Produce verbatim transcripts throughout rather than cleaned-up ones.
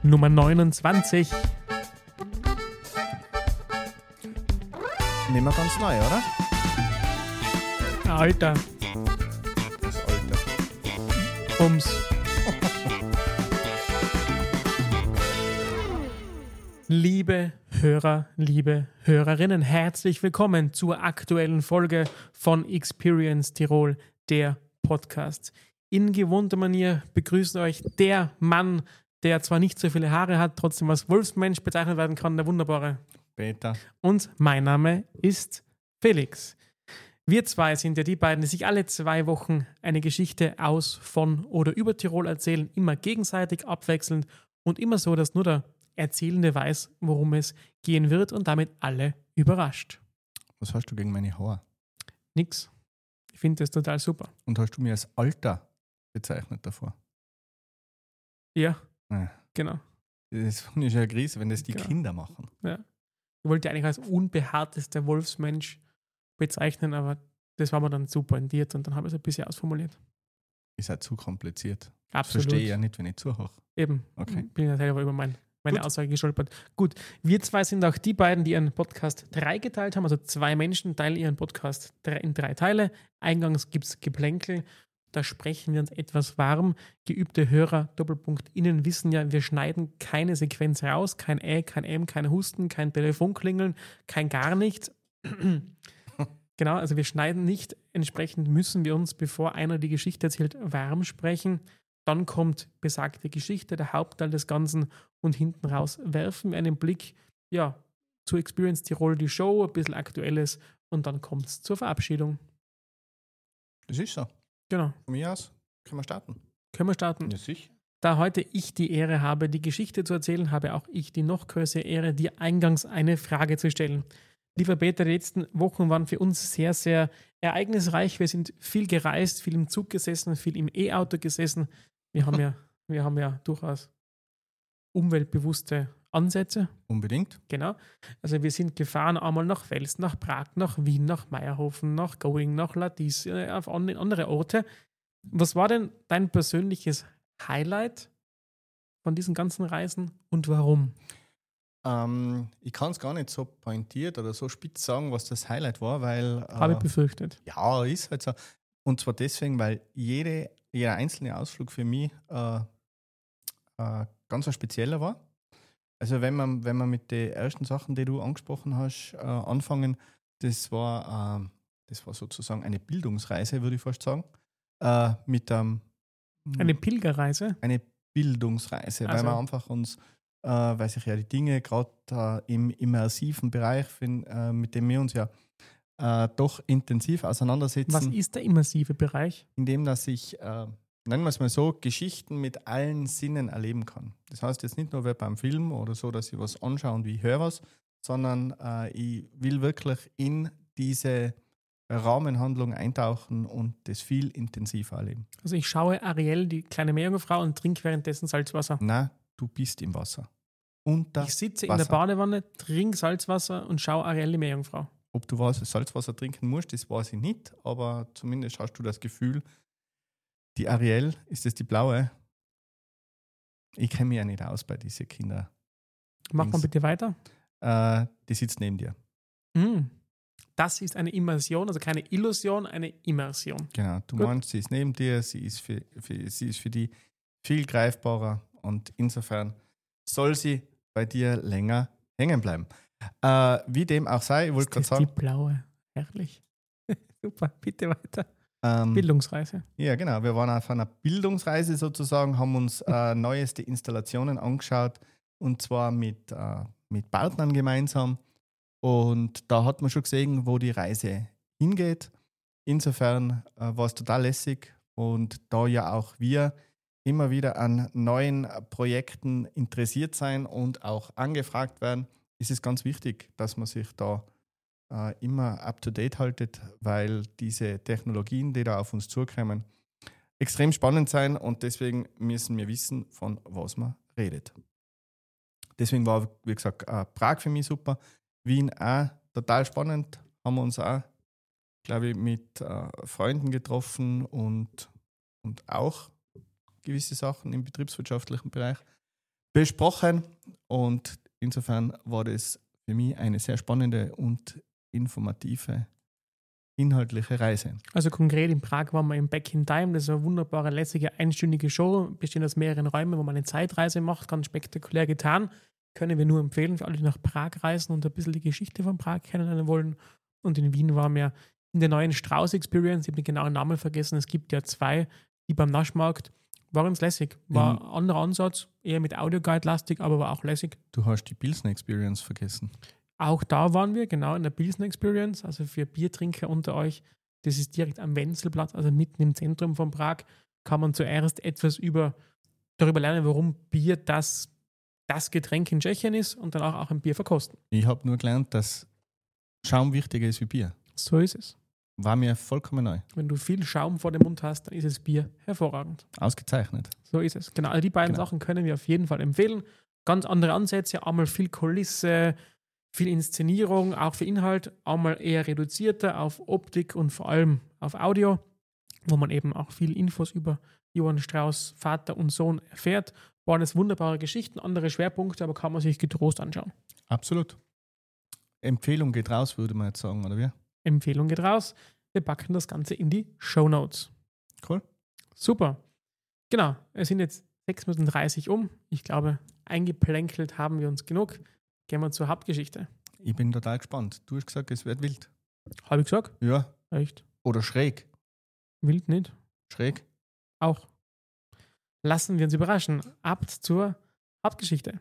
Nummer neunundzwanzig. Nicht mehr ganz neu, oder? Alter, Das Alter. Bums. Liebe Hörer, liebe Hörerinnen, herzlich willkommen zur aktuellen Folge von Experience Tirol, der Podcast. In gewohnter Manier begrüßt euch der Mann, der zwar nicht so viele Haare hat, trotzdem als Wolfsmensch bezeichnet werden kann, der wunderbare. Peter. Und mein Name ist Felix. Wir zwei sind ja die beiden, die sich alle zwei Wochen eine Geschichte aus, von oder über Tirol erzählen, immer gegenseitig abwechselnd und immer so, dass nur der Erzählende weiß, worum es gehen wird und damit alle überrascht. Was hast du gegen meine Haare? Nix. Ich finde das total super. Und hast du mir als Alter bezeichnet davor? Ja, Ja. genau. Das finde ich ja eine Krise, wenn das die Genau. Kinder machen. Ja. Ich wollte eigentlich als unbehaartester Wolfsmensch bezeichnen, aber das war mir dann zu pointiert und dann habe ich es ein bisschen ausformuliert. Ist halt zu kompliziert. Absolut. Verstehe ich ja nicht, wenn ich zuhöre. Eben. Okay. Bin ja selber über mein, meine Gut. Aussage gestolpert. Gut, wir zwei sind auch die beiden, die ihren Podcast drei geteilt haben. Also zwei Menschen teilen ihren Podcast drei, in drei Teile. Eingangs gibt es Geplänkel. Da sprechen wir uns etwas warm. Geübte Hörer, Doppelpunkt innen, wissen ja, wir schneiden keine Sequenz raus. Kein Ä, kein M, kein Husten, kein Telefonklingeln, kein gar nichts. Genau, also wir schneiden nicht. Entsprechend müssen wir uns, bevor einer die Geschichte erzählt, warm sprechen. Dann kommt besagte Geschichte, der Hauptteil des Ganzen, und hinten raus werfen wir einen Blick, ja, zu Experience Tirol, die Show, ein bisschen Aktuelles, und dann kommt es zur Verabschiedung. Das ist so. Genau. Von mir aus können wir starten. Können wir starten? Ja, sicher. Da heute ich die Ehre habe, die Geschichte zu erzählen, habe auch ich die noch größere Ehre, dir eingangs eine Frage zu stellen. Lieber Peter, die letzten Wochen waren für uns sehr, sehr ereignisreich. Wir sind viel gereist, viel im Zug gesessen, viel im E-Auto gesessen. Wir haben ja, wir haben ja durchaus umweltbewusste Ansätze. Unbedingt. Genau. Also wir sind gefahren einmal nach Wels, nach Prag, nach Wien, nach Meierhofen, nach Going, nach Ladis, äh, auf an- andere Orte. Was war denn dein persönliches Highlight von diesen ganzen Reisen und warum? Ähm, ich kann es gar nicht so pointiert oder so spitz sagen, was das Highlight war, weil. Habe ich Äh, befürchtet. ja, ist halt so. Und zwar deswegen, weil jede, jeder einzelne Ausflug für mich äh, äh, ganz ein spezieller war. Also wenn man, wenn man mit den ersten Sachen, die du angesprochen hast, äh, anfangen, das war, äh, das war sozusagen eine Bildungsreise, würde ich fast sagen. Äh, mit ähm, Eine Pilgerreise? eine Bildungsreise, weil Also- wir einfach uns, äh, weil sich ja die Dinge gerade äh, im immersiven Bereich, find, äh, mit dem wir uns ja äh, doch intensiv auseinandersetzen, Was ist der immersive Bereich? indem dass ich, äh, nennen wir es mal so, Geschichten mit allen Sinnen erleben kann. Das heißt jetzt nicht nur wie beim Film oder so, dass ich was anschaue und ich höre was, sondern äh, ich will wirklich in diese Rahmenhandlung eintauchen und das viel intensiver erleben. Also ich schaue Ariel, die kleine Meerjungfrau, und trinke währenddessen Salzwasser. Na, du bist im Wasser. Unter Ich sitze in Wasser. der Badewanne, trinke Salzwasser und schaue Ariel, die Meerjungfrau. Ob du was Salzwasser trinken musst, das weiß ich nicht, aber zumindest hast du das Gefühl, die Ariel, ist das die blaue? Ich kenne mich ja nicht aus bei diesen Kindern. Mach mal Links. bitte weiter. Äh, die sitzt neben dir. Hm. Das ist eine Immersion, also keine Illusion, eine Immersion. Genau, du Gut. meinst, sie ist neben dir, sie ist für, für, sie ist für die viel greifbarer und insofern soll sie bei dir länger hängen bleiben. Äh, wie dem auch sei, ich wollte gerade Ist das die sagen, blaue? Herrlich. Super, bitte weiter. ähm, Bildungsreise. ja genau, wir waren auf einer Bildungsreise sozusagen, haben uns äh, neueste Installationen angeschaut und zwar mit, äh, mit Partnern gemeinsam und da hat man schon gesehen, wo die Reise hingeht. Insofern äh, war es total lässig und da ja auch wir immer wieder an neuen äh, Projekten interessiert sein und auch angefragt werden, ist es ganz wichtig, dass man sich da äh, immer up-to-date haltet, weil diese Technologien, die da auf uns zukommen, extrem spannend sein und deswegen müssen wir wissen, von was man redet. Deswegen war, wie gesagt, äh, Prag für mich super, Wien auch total spannend, haben wir uns auch, glaube ich, mit äh, Freunden getroffen und, und auch gewisse Sachen im betriebswirtschaftlichen Bereich besprochen. Und insofern war das für mich eine sehr spannende und informative, inhaltliche Reise. Also konkret in Prag waren wir im Back in Time. Das ist eine wunderbare, lässige, einstündige Show, bestehend aus mehreren Räumen, wo man eine Zeitreise macht. Ganz spektakulär getan. Können wir nur empfehlen für alle, die nach Prag reisen und ein bisschen die Geschichte von Prag kennenlernen wollen. Und in Wien waren wir in der neuen Strauß-Experience. Ich habe den genauen Namen vergessen. Es gibt ja zwei, die beim Naschmarkt. War ganz lässig. War ein anderer Ansatz, eher mit Audioguide-lastig, aber war auch lässig. Du hast die Pilsner Experience vergessen. Auch da waren wir, genau in der Pilsner Experience, also für Biertrinker unter euch. Das ist direkt am Wenzelplatz, also mitten im Zentrum von Prag. Kann man zuerst etwas über, darüber lernen, warum Bier das, das Getränk in Tschechien ist und dann auch, auch ein Bier verkosten. Ich habe nur gelernt, dass Schaum wichtiger ist wie Bier. So ist es. War mir vollkommen neu. Wenn du viel Schaum vor dem Mund hast, dann ist das Bier hervorragend. Ausgezeichnet. So ist es. Genau, also die beiden Genau. Sachen können wir auf jeden Fall empfehlen. Ganz andere Ansätze, einmal viel Kulisse, viel Inszenierung, auch für Inhalt, einmal eher reduzierter auf Optik und vor allem auf Audio, wo man eben auch viel Infos über Johann Strauss, Vater und Sohn erfährt. Waren es wunderbare Geschichten, andere Schwerpunkte, aber kann man sich getrost anschauen. Absolut. Empfehlung geht raus, würde man jetzt sagen, oder wie? Empfehlung geht raus. Wir packen das Ganze in die Shownotes. Cool. Super. Genau, es sind jetzt sechs Minuten dreißig um. Ich glaube, eingeplänkelt haben wir uns genug. Gehen wir zur Hauptgeschichte. Ich bin total gespannt. Du hast gesagt, es wird wild. Habe ich gesagt? Ja. Echt? Oder schräg. Wild nicht? Schräg. Auch. Lassen wir uns überraschen. Ab zur Hauptgeschichte.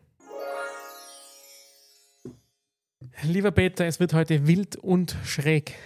Lieber Peter, es wird heute wild und schräg.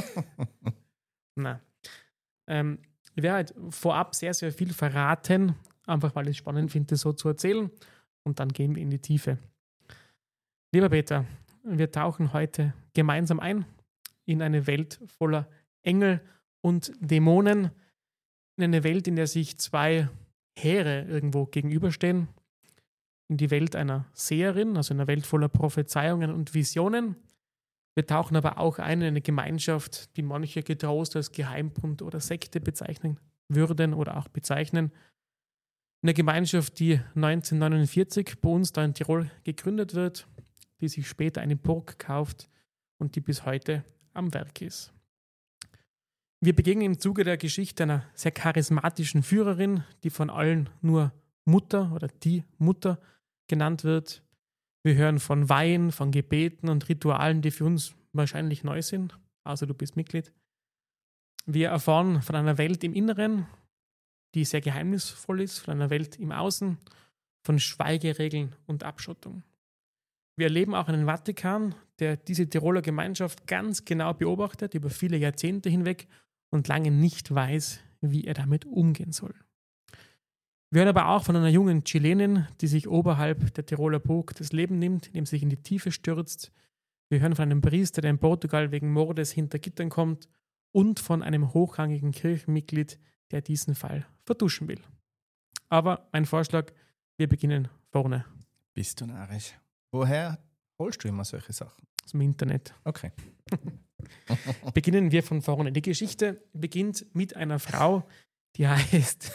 Na. Ähm, ich werde halt vorab sehr, sehr viel verraten, einfach weil ich es spannend finde, das so zu erzählen. Und dann gehen wir in die Tiefe. Lieber Peter, wir tauchen heute gemeinsam ein in eine Welt voller Engel und Dämonen. In eine Welt, in der sich zwei Heere irgendwo gegenüberstehen. In die Welt einer Seherin, also in einer Welt voller Prophezeiungen und Visionen. Wir tauchen aber auch ein in eine Gemeinschaft, die manche getrost als Geheimbund oder Sekte bezeichnen würden oder auch bezeichnen. Eine Gemeinschaft, die neunzehnhundertneunundvierzig bei uns da in Tirol gegründet wird, die sich später eine Burg kauft und die bis heute am Werk ist. Wir begegnen im Zuge der Geschichte einer sehr charismatischen Führerin, die von allen nur Mutter oder die Mutter genannt wird. Wir hören von Weihen, von Gebeten und Ritualen, die für uns wahrscheinlich neu sind, außer du bist Mitglied. Wir erfahren von einer Welt im Inneren, die sehr geheimnisvoll ist, von einer Welt im Außen, von Schweigeregeln und Abschottung. Wir erleben auch einen Vatikan, der diese Tiroler Gemeinschaft ganz genau beobachtet, über viele Jahrzehnte hinweg und lange nicht weiß, wie er damit umgehen soll. Wir hören aber auch von einer jungen Chilenin, die sich oberhalb der Tiroler Burg das Leben nimmt, indem sie sich in die Tiefe stürzt. Wir hören von einem Priester, der in Portugal wegen Mordes hinter Gittern kommt und von einem hochrangigen Kirchenmitglied, der diesen Fall vertuschen will. Aber mein Vorschlag, wir beginnen vorne. Bist du narrisch? Woher holst du immer solche Sachen? Aus dem Internet. Okay. Beginnen wir von vorne. Die Geschichte beginnt mit einer Frau, die heißt,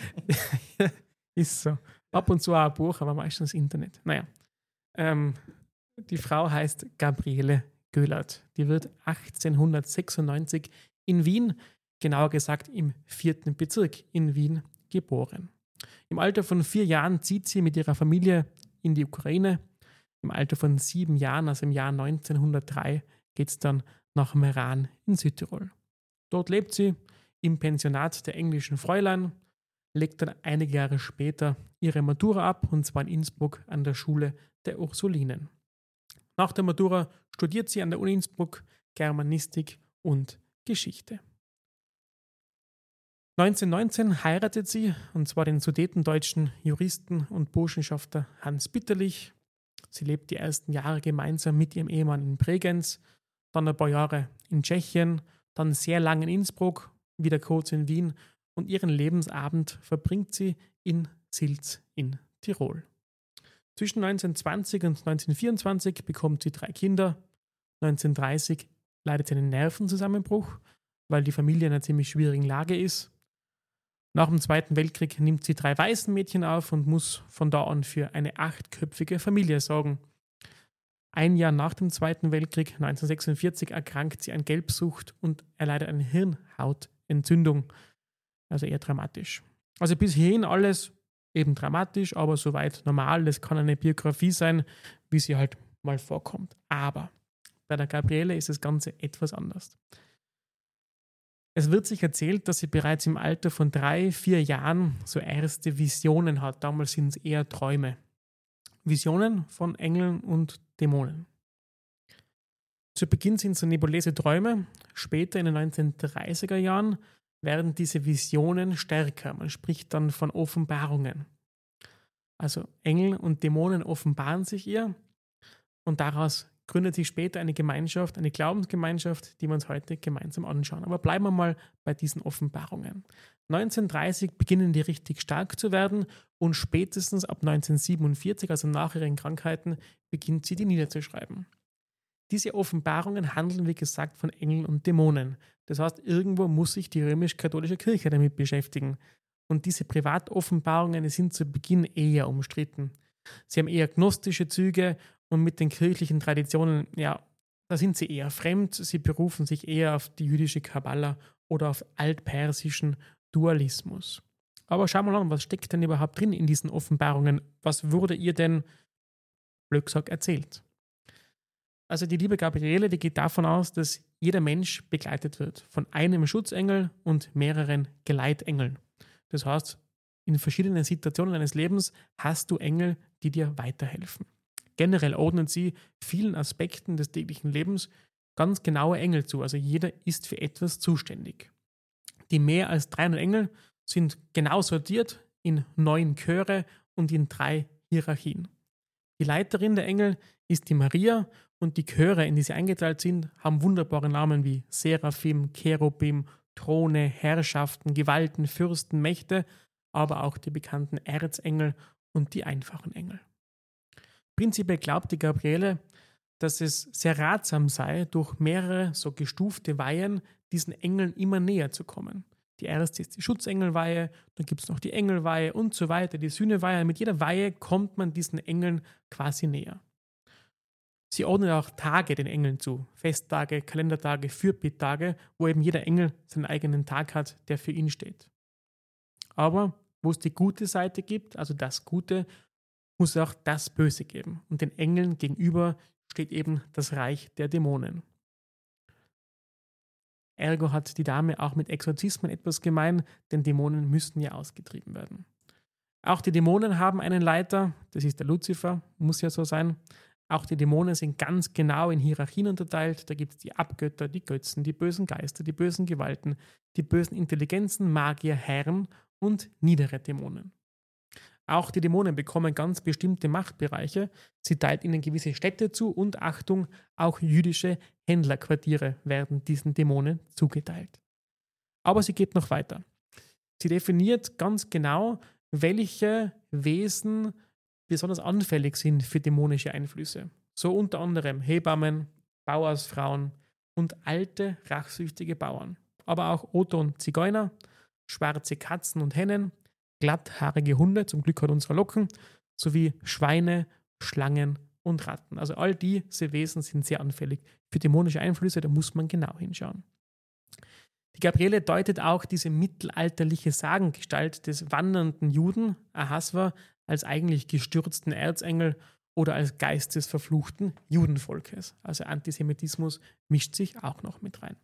ist so, ab und zu auch ein Buch, aber meistens Internet. Naja, ähm, die Frau heißt Gabriele Göhlert. Die wird achtzehnhundertsechsundneunzig in Wien, genauer gesagt im vierten Bezirk in Wien, geboren. Im Alter von vier Jahren zieht sie mit ihrer Familie in die Ukraine. Im Alter von sieben Jahren, also im Jahr neunzehnhundertdrei, geht es dann nach Meran in Südtirol. Dort lebt sie im Pensionat der englischen Fräulein, legt dann einige Jahre später ihre Matura ab, und zwar in Innsbruck an der Schule der Ursulinen. Nach der Matura studiert sie an der Uni Innsbruck Germanistik und Geschichte. neunzehnhundertneunzehn heiratet sie, und zwar den sudetendeutschen Juristen und Burschenschafter Hans Bitterlich. Sie lebt die ersten Jahre gemeinsam mit ihrem Ehemann in Bregenz, dann ein paar Jahre in Tschechien, dann sehr lange in Innsbruck, wieder kurz in Wien, und ihren Lebensabend verbringt sie in Silz in Tirol. Zwischen neunzehnhundertzwanzig und neunzehnhundertvierundzwanzig bekommt sie drei Kinder. neunzehnhundertdreißig leidet sie einen Nervenzusammenbruch, weil die Familie in einer ziemlich schwierigen Lage ist. Nach dem Zweiten Weltkrieg nimmt sie drei Waisenmädchen auf und muss von da an für eine achtköpfige Familie sorgen. Ein Jahr nach dem Zweiten Weltkrieg, neunzehnhundertsechsundvierzig, erkrankt sie an Gelbsucht und erleidet eine Hirnhautentzündung. Also eher dramatisch. Also bis hierhin alles eben dramatisch, aber soweit normal. Das kann eine Biografie sein, wie sie halt mal vorkommt. Aber bei der Gabriele ist das Ganze etwas anders. Es wird sich erzählt, dass sie bereits im Alter von drei, vier Jahren so erste Visionen hat. Damals sind es eher Träume. Visionen von Engeln und Dämonen. Zu Beginn sind es so nebulöse Träume. Später in den neunzehnhundertdreißiger Jahren werden diese Visionen stärker. Man spricht dann von Offenbarungen. Also Engel und Dämonen offenbaren sich ihr und daraus gründet sich später eine Gemeinschaft, eine Glaubensgemeinschaft, die wir uns heute gemeinsam anschauen. Aber bleiben wir mal bei diesen Offenbarungen. neunzehnhundertdreißig beginnen die richtig stark zu werden und spätestens ab neunzehnhundertsiebenundvierzig, also nach ihren Krankheiten, beginnt sie die niederzuschreiben. Diese Offenbarungen handeln, wie gesagt, von Engeln und Dämonen. Das heißt, irgendwo muss sich die römisch-katholische Kirche damit beschäftigen. Und diese Privatoffenbarungen sind zu Beginn eher umstritten. Sie haben eher gnostische Züge und mit den kirchlichen Traditionen, ja, da sind sie eher fremd. Sie berufen sich eher auf die jüdische Kabbala oder auf altpersischen Dualismus. Aber schauen wir mal an, was steckt denn überhaupt drin in diesen Offenbarungen? Was wurde ihr denn, blöd gesagt, erzählt? Also die liebe Gabriele, die geht davon aus, dass jeder Mensch begleitet wird von einem Schutzengel und mehreren Geleitengeln. Das heißt, in verschiedenen Situationen deines Lebens hast du Engel, die dir weiterhelfen. Generell ordnen sie vielen Aspekten des täglichen Lebens ganz genaue Engel zu. Also jeder ist für etwas zuständig. Die mehr als dreihundert Engel sind genau sortiert in neun Chöre und in drei Hierarchien. Die Leiterin der Engel ist die Maria und die Chöre, in die sie eingeteilt sind, haben wunderbare Namen wie Seraphim, Cherubim, Throne, Herrschaften, Gewalten, Fürsten, Mächte, aber auch die bekannten Erzengel und die einfachen Engel. Prinzipiell glaubt die Gabriele, dass es sehr ratsam sei, durch mehrere so gestufte Weihen diesen Engeln immer näher zu kommen. Die erste ist die Schutzengelweihe, dann gibt es noch die Engelweihe und so weiter, die Sühneweihe. Mit jeder Weihe kommt man diesen Engeln quasi näher. Sie ordnet auch Tage den Engeln zu, Festtage, Kalendertage, Fürbitttage, wo eben jeder Engel seinen eigenen Tag hat, der für ihn steht. Aber wo es die gute Seite gibt, also das Gute, muss es auch das Böse geben. Und den Engeln gegenüber steht eben das Reich der Dämonen. Ergo hat die Dame auch mit Exorzismen etwas gemein, denn Dämonen müssten ja ausgetrieben werden. Auch die Dämonen haben einen Leiter, das ist der Luzifer, muss ja so sein. Auch die Dämonen sind ganz genau in Hierarchien unterteilt. Da gibt es die Abgötter, die Götzen, die bösen Geister, die bösen Gewalten, die bösen Intelligenzen, Magier, Herren und niedere Dämonen. Auch die Dämonen bekommen ganz bestimmte Machtbereiche. Sie teilt ihnen gewisse Städte zu und, Achtung, auch jüdische Händlerquartiere werden diesen Dämonen zugeteilt. Aber sie geht noch weiter. Sie definiert ganz genau, welche Wesen besonders anfällig sind für dämonische Einflüsse. So unter anderem Hebammen, Bauersfrauen und alte, rachsüchtige Bauern. Aber auch O-Ton Zigeuner, schwarze Katzen und Hennen, glatthaarige Hunde, zum Glück hat unsere Locken, sowie Schweine, Schlangen und Ratten. Also all diese Wesen sind sehr anfällig für dämonische Einflüsse, da muss man genau hinschauen. Die Gabriele deutet auch diese mittelalterliche Sagengestalt des wandernden Juden, Ahasver, als eigentlich gestürzten Erzengel oder als Geist des verfluchten Judenvolkes. Also Antisemitismus mischt sich auch noch mit rein.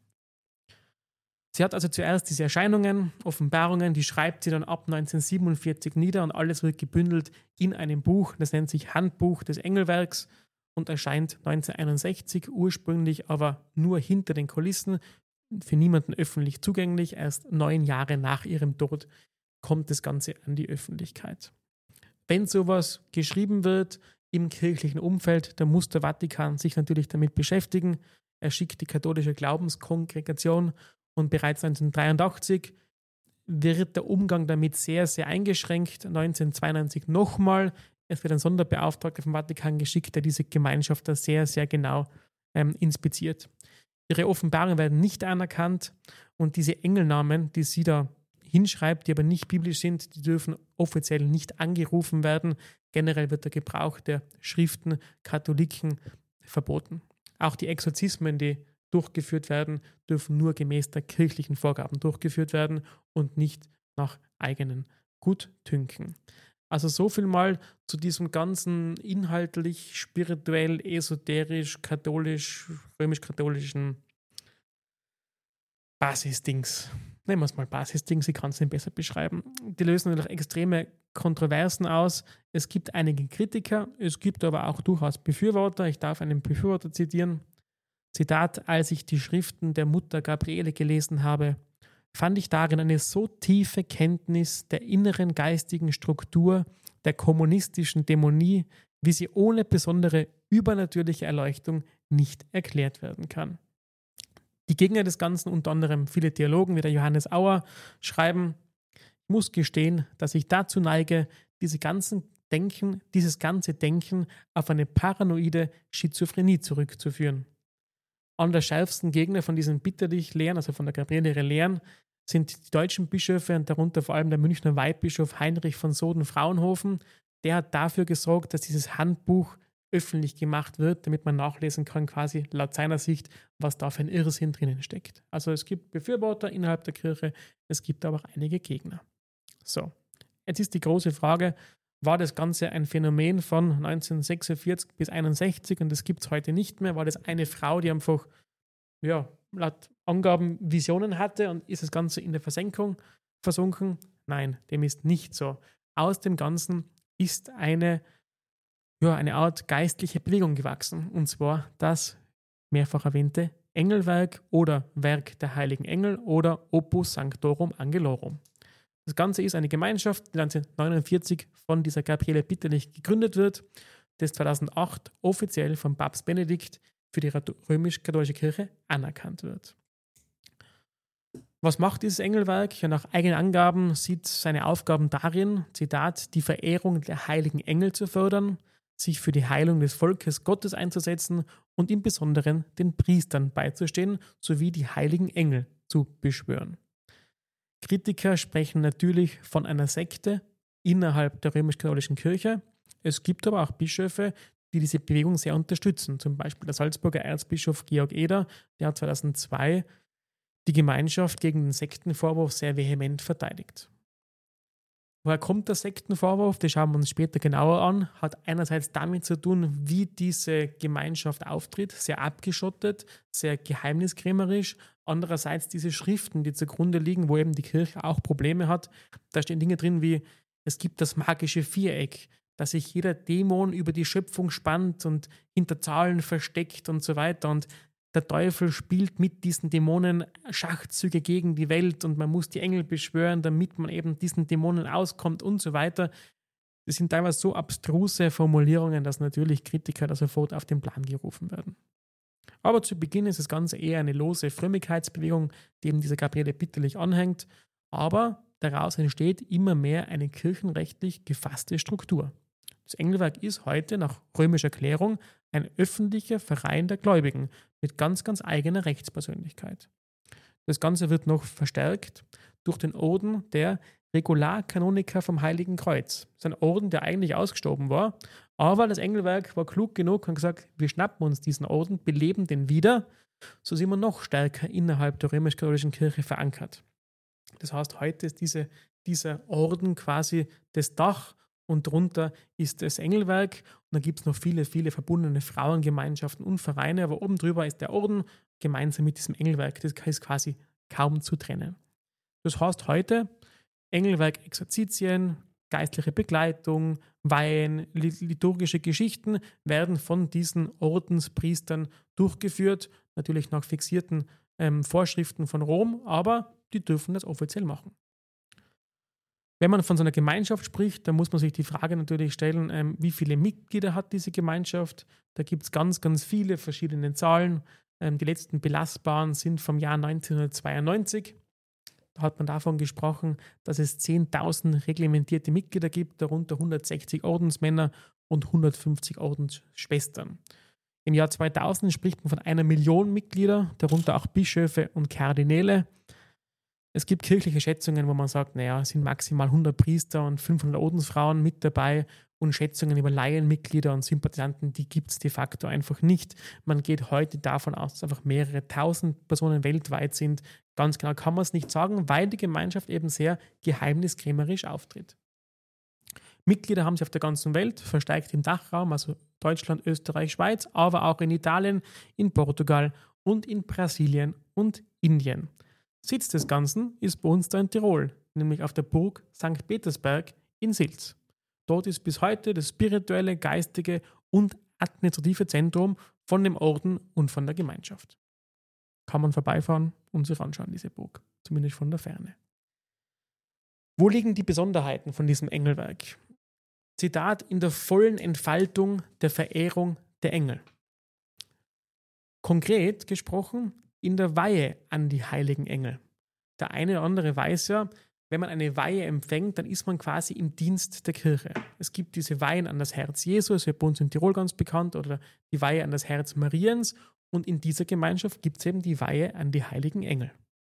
Sie hat also zuerst diese Erscheinungen, Offenbarungen, die schreibt sie dann ab neunzehnhundertsiebenundvierzig nieder und alles wird gebündelt in einem Buch, das nennt sich Handbuch des Engelwerks und erscheint neunzehnhunderteinundsechzig, ursprünglich aber nur hinter den Kulissen, für niemanden öffentlich zugänglich. Erst neun Jahre nach ihrem Tod kommt das Ganze an die Öffentlichkeit. Wenn sowas geschrieben wird im kirchlichen Umfeld, dann muss der Vatikan sich natürlich damit beschäftigen. Er schickt die katholische Glaubenskongregation und bereits neunzehnhundertdreiundachtzig wird der Umgang damit sehr, sehr eingeschränkt. neunzehnhundertzweiundneunzig nochmal. Es wird ein Sonderbeauftragter vom Vatikan geschickt, der diese Gemeinschaft da sehr, sehr genau ähm, inspiziert. Ihre Offenbarungen werden nicht anerkannt und diese Engelnamen, die sie da hinschreibt, die aber nicht biblisch sind, die dürfen offiziell nicht angerufen werden. Generell wird der Gebrauch der Schriften Katholiken verboten. Auch die Exorzismen, die durchgeführt werden, dürfen nur gemäß der kirchlichen Vorgaben durchgeführt werden und nicht nach eigenen Gutdünken. Also so viel mal zu diesem ganzen inhaltlich, spirituell, esoterisch, katholisch, römisch-katholischen Basisdings. Nehmen wir es mal Basisdings, ich kann es nicht besser beschreiben. Die lösen natürlich extreme Kontroversen aus. Es gibt einige Kritiker, es gibt aber auch durchaus Befürworter. Ich darf einen Befürworter zitieren. Zitat: Als ich die Schriften der Mutter Gabriele gelesen habe, fand ich darin eine so tiefe Kenntnis der inneren geistigen Struktur der kommunistischen Dämonie, wie sie ohne besondere übernatürliche Erleuchtung nicht erklärt werden kann. Die Gegner des Ganzen, unter anderem viele Theologen wie der Johannes Auer, schreiben: Ich muss gestehen, dass ich dazu neige, diese ganzen Denken, dieses ganze Denken auf eine paranoide Schizophrenie zurückzuführen. Einer der schärfsten Gegner von diesen bitterlich Lehren, also von der Gabriele ihre Lehren, sind die deutschen Bischöfe und darunter vor allem der Münchner Weihbischof Heinrich von Soden-Fraunhofen. Der hat dafür gesorgt, dass dieses Handbuch öffentlich gemacht wird, damit man nachlesen kann, quasi laut seiner Sicht, was da für ein Irrsinn drinnen steckt. Also es gibt Befürworter innerhalb der Kirche, es gibt aber auch einige Gegner. So, jetzt ist die große Frage, war das Ganze ein Phänomen von neunzehnhundertsechsundvierzig bis einundsechzig und das gibt es heute nicht mehr? War das eine Frau, die einfach, ja, laut Angaben Visionen hatte und ist das Ganze in der Versenkung versunken? Nein, dem ist nicht so. Aus dem Ganzen ist eine, ja, eine Art geistliche Bewegung gewachsen, und zwar das mehrfach erwähnte Engelwerk oder Werk der heiligen Engel oder Opus Sanctorum Angelorum. Das Ganze ist eine Gemeinschaft, die neunzehnhundertneunundvierzig von dieser Gabriele Bitterlich gegründet wird, das zweitausendacht offiziell von Papst Benedikt für die römisch-katholische Kirche anerkannt wird. Was macht dieses Engelwerk? Ja, nach eigenen Angaben sieht seine Aufgaben darin, Zitat, die Verehrung der heiligen Engel zu fördern, sich für die Heilung des Volkes Gottes einzusetzen und im Besonderen den Priestern beizustehen, sowie die heiligen Engel zu beschwören. Kritiker sprechen natürlich von einer Sekte innerhalb der römisch-katholischen Kirche. Es gibt aber auch Bischöfe, die diese Bewegung sehr unterstützen. Zum Beispiel der Salzburger Erzbischof Georg Eder, der hat zweitausendzwei die Gemeinschaft gegen den Sektenvorwurf sehr vehement verteidigt. Woher kommt der Sektenvorwurf? Das schauen wir uns später genauer an. Hat einerseits damit zu tun, wie diese Gemeinschaft auftritt, sehr abgeschottet, sehr geheimniskrämerisch. Andererseits diese Schriften, die zugrunde liegen, wo eben die Kirche auch Probleme hat. Da stehen Dinge drin wie, es gibt das magische Viereck, dass sich jeder Dämon über die Schöpfung spannt und hinter Zahlen versteckt und so weiter. Und der Teufel spielt mit diesen Dämonen Schachzüge gegen die Welt und man muss die Engel beschwören, damit man eben diesen Dämonen auskommt und so weiter. Das sind teilweise so abstruse Formulierungen, dass natürlich Kritiker da sofort auf den Plan gerufen werden. Aber zu Beginn ist das Ganze eher eine lose Frömmigkeitsbewegung, die eben dieser Gabriele Bitterlich anhängt. Aber daraus entsteht immer mehr eine kirchenrechtlich gefasste Struktur. Das Engelwerk ist heute nach römischer Klärung ein öffentlicher Verein der Gläubigen mit ganz, ganz eigener Rechtspersönlichkeit. Das Ganze wird noch verstärkt durch den Orden der Regularkanoniker vom Heiligen Kreuz. Das ist ein Orden, der eigentlich ausgestorben war, aber das Engelwerk war klug genug und gesagt, wir schnappen uns diesen Orden, beleben den wieder, so sind wir noch stärker innerhalb der römisch-katholischen Kirche verankert. Das heißt, heute ist diese, dieser Orden quasi das Dach und drunter ist das Engelwerk und dann gibt es noch viele, viele verbundene Frauengemeinschaften und Vereine, aber oben drüber ist der Orden gemeinsam mit diesem Engelwerk. Das ist quasi kaum zu trennen. Das heißt heute, Engelwerk Exerzitien, geistliche Begleitung, Weihen, liturgische Geschichten werden von diesen Ordenspriestern durchgeführt, natürlich nach fixierten ähm, Vorschriften von Rom, aber die dürfen das offiziell machen. Wenn man von so einer Gemeinschaft spricht, dann muss man sich die Frage natürlich stellen, ähm, wie viele Mitglieder hat diese Gemeinschaft? Da gibt es ganz, ganz viele verschiedene Zahlen. Ähm, die letzten belastbaren sind vom Jahr neunzehnhundertzweiundneunzig. Da hat man davon gesprochen, dass es zehntausend reglementierte Mitglieder gibt, darunter hundertsechzig Ordensmänner und hundertfünfzig Ordensschwestern. Im Jahr zweitausend spricht man von einer Million Mitglieder, darunter auch Bischöfe und Kardinäle. Es gibt kirchliche Schätzungen, wo man sagt, naja, es sind maximal hundert Priester und fünfhundert Ordensfrauen mit dabei und Schätzungen über Laienmitglieder und Sympathisanten, die gibt es de facto einfach nicht. Man geht heute davon aus, dass einfach mehrere tausend Personen weltweit sind. Ganz genau kann man es nicht sagen, weil die Gemeinschaft eben sehr geheimniskrämerisch auftritt. Mitglieder haben sie auf der ganzen Welt, verstärkt im Dachraum, also Deutschland, Österreich, Schweiz, aber auch in Italien, in Portugal und in Brasilien und Indien. Sitz des Ganzen ist bei uns da in Tirol, nämlich auf der Burg Sankt Petersberg in Silz. Dort ist bis heute das spirituelle, geistige und administrative Zentrum von dem Orden und von der Gemeinschaft. Kann man vorbeifahren und sich anschauen, diese Burg, zumindest von der Ferne. Wo liegen die Besonderheiten von diesem Engelwerk? Zitat: in der vollen Entfaltung der Verehrung der Engel. Konkret gesprochen, in der Weihe an die heiligen Engel. Der eine oder andere weiß ja, wenn man eine Weihe empfängt, dann ist man quasi im Dienst der Kirche. Es gibt diese Weihen an das Herz Jesu, das ist bei uns in Tirol ganz bekannt, oder die Weihe an das Herz Mariens, und in dieser Gemeinschaft gibt es eben die Weihe an die heiligen Engel.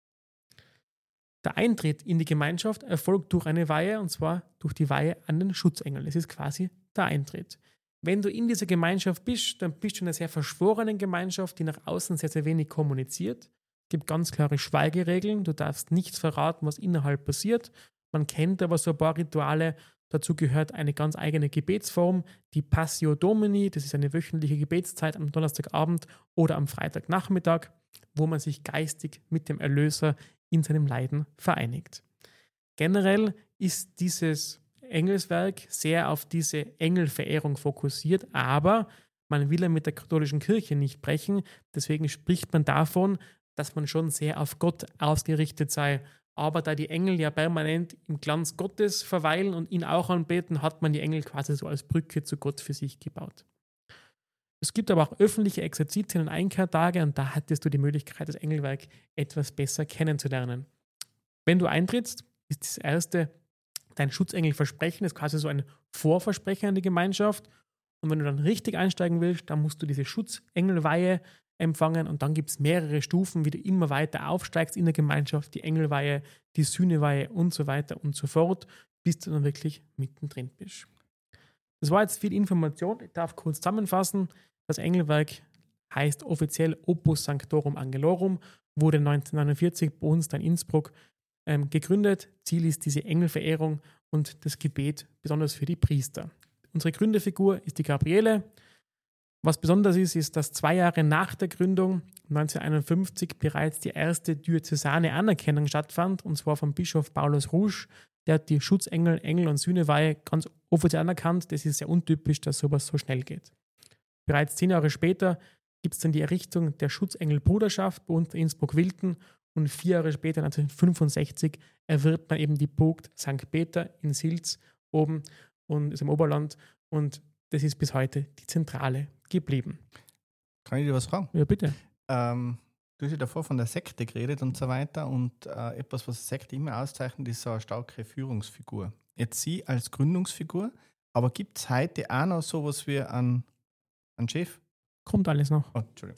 Der Eintritt in die Gemeinschaft erfolgt durch eine Weihe, und zwar durch die Weihe an den Schutzengel. Das ist quasi der Eintritt. Wenn du in dieser Gemeinschaft bist, dann bist du in einer sehr verschworenen Gemeinschaft, die nach außen sehr, sehr wenig kommuniziert. Es gibt ganz klare Schweigeregeln. Du darfst nichts verraten, was innerhalb passiert. Man kennt aber so ein paar Rituale. Dazu gehört eine ganz eigene Gebetsform, die Passio Domini. Das ist eine wöchentliche Gebetszeit am Donnerstagabend oder am Freitagnachmittag, wo man sich geistig mit dem Erlöser in seinem Leiden vereinigt. Generell ist dieses Engelswerk sehr auf diese Engelverehrung fokussiert, aber man will ja mit der katholischen Kirche nicht brechen. Deswegen spricht man davon, dass man schon sehr auf Gott ausgerichtet sei. Aber da die Engel ja permanent im Glanz Gottes verweilen und ihn auch anbeten, hat man die Engel quasi so als Brücke zu Gott für sich gebaut. Es gibt aber auch öffentliche Exerzitien und Einkehrtage, und da hattest du die Möglichkeit, das Engelwerk etwas besser kennenzulernen. Wenn du eintrittst, ist das erste dein Schutzengelversprechen, das ist quasi so ein Vorversprechen an die Gemeinschaft. Und wenn du dann richtig einsteigen willst, dann musst du diese Schutzengelweihe empfangen, und dann gibt es mehrere Stufen, wie du immer weiter aufsteigst in der Gemeinschaft, die Engelweihe, die Sühneweihe und so weiter und so fort, bis du dann wirklich mittendrin bist. Das war jetzt viel Information. Ich darf kurz zusammenfassen. Das Engelwerk heißt offiziell Opus Sanctorum Angelorum, wurde neunzehnhundertneunundvierzig bei uns in Innsbruck ähm, gegründet. Ziel ist diese Engelverehrung und das Gebet, besonders für die Priester. Unsere Gründerfigur ist die Gabriele. Was besonders ist, ist, dass zwei Jahre nach der Gründung, neunzehnhunderteinundfünfzig, bereits die erste diözesane Anerkennung stattfand, und zwar vom Bischof Paulus Rusch. Der hat die Schutzengel, Engel und Sühneweihe ganz offiziell anerkannt. Das ist sehr untypisch, dass sowas so schnell geht. Bereits zehn Jahre später gibt es dann die Errichtung der Schutzengelbruderschaft bei uns in Innsbruck-Wilten, und vier Jahre später, neunzehnhundertfünfundsechzig, erwirbt man eben die Burg Sankt Peter in Silz oben und ist im Oberland, und das ist bis heute die Zentrale geblieben. Kann ich dir was fragen? Ja, bitte. Ähm, du hast ja davor von der Sekte geredet und so weiter, und äh, etwas, was Sekte immer auszeichnet, ist so eine starke Führungsfigur. Jetzt sie als Gründungsfigur, aber gibt es heute auch noch sowas wie einen, einen Chef? Kommt alles noch. Oh, Entschuldigung.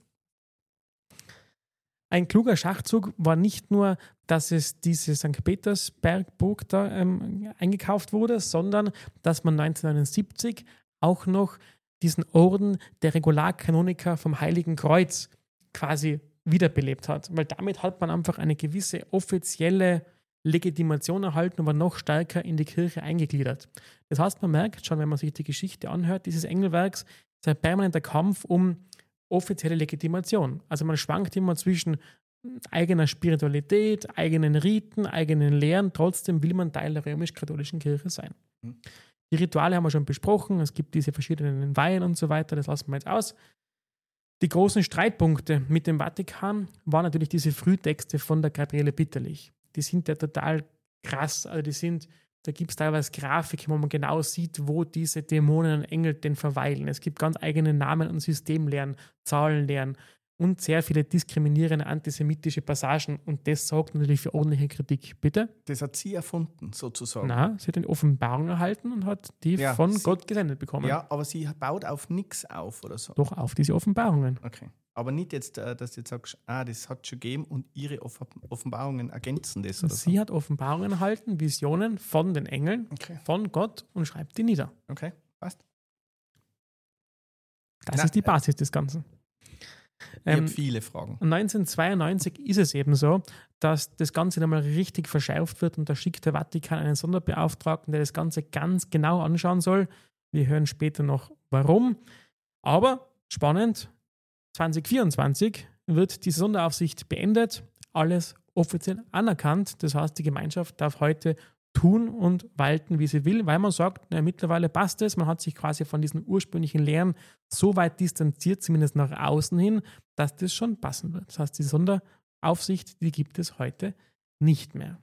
Ein kluger Schachzug war nicht nur, dass es diese Sankt Petersberg-Burg da ähm, eingekauft wurde, sondern dass man neunzehnhundertsiebzig auch noch diesen Orden der Regularkanoniker vom Heiligen Kreuz quasi wiederbelebt hat. Weil damit hat man einfach eine gewisse offizielle Legitimation erhalten und war noch stärker in die Kirche eingegliedert. Das heißt, man merkt schon, wenn man sich die Geschichte anhört, dieses Engelwerks, ist ein permanenter Kampf um offizielle Legitimation. Also man schwankt immer zwischen eigener Spiritualität, eigenen Riten, eigenen Lehren, trotzdem will man Teil der römisch-katholischen Kirche sein. Mhm. Die Rituale haben wir schon besprochen, es gibt diese verschiedenen Weihen und so weiter, das lassen wir jetzt aus. Die großen Streitpunkte mit dem Vatikan waren natürlich diese Frühtexte von der Gabriele Bitterlich. Die sind ja total krass, also die sind, da gibt es teilweise Grafiken, wo man genau sieht, wo diese Dämonen und Engel denn verweilen. Es gibt ganz eigene Namen und Systemlehren, Zahlenlehren. und sehr viele diskriminierende antisemitische Passagen. Und das sorgt natürlich für ordentliche Kritik. Bitte? Das hat sie erfunden, sozusagen. Na, sie hat eine Offenbarung erhalten und hat die Ja, von sie- Gott gesendet bekommen. Ja, aber sie baut auf nichts auf oder so. Doch auf diese Offenbarungen. Okay. Aber nicht jetzt, äh, dass du jetzt sagst, ah, das hat schon gegeben und ihre Offen- Offenbarungen ergänzen das oder Sie hat Offenbarungen erhalten, Visionen von den Engeln, so. Okay. von Gott und schreibt die nieder. Okay, passt. Das Na, ist die äh, Basis des Ganzen. Ich habe Ähm, viele Fragen. neunzehnhundertzweiundneunzig ist es eben so, dass das Ganze nochmal richtig verschärft wird und da schickt der Vatikan einen Sonderbeauftragten, der das Ganze ganz genau anschauen soll. Wir hören später noch warum. Aber spannend, zwanzig vierundzwanzig wird diese Sonderaufsicht beendet, alles offiziell anerkannt. Das heißt, die Gemeinschaft darf heute tun und walten, wie sie will, weil man sagt, na, mittlerweile passt es, man hat sich quasi von diesen ursprünglichen Lehren so weit distanziert, zumindest nach außen hin, dass das schon passen wird. Das heißt, die Sonderaufsicht, die gibt es heute nicht mehr.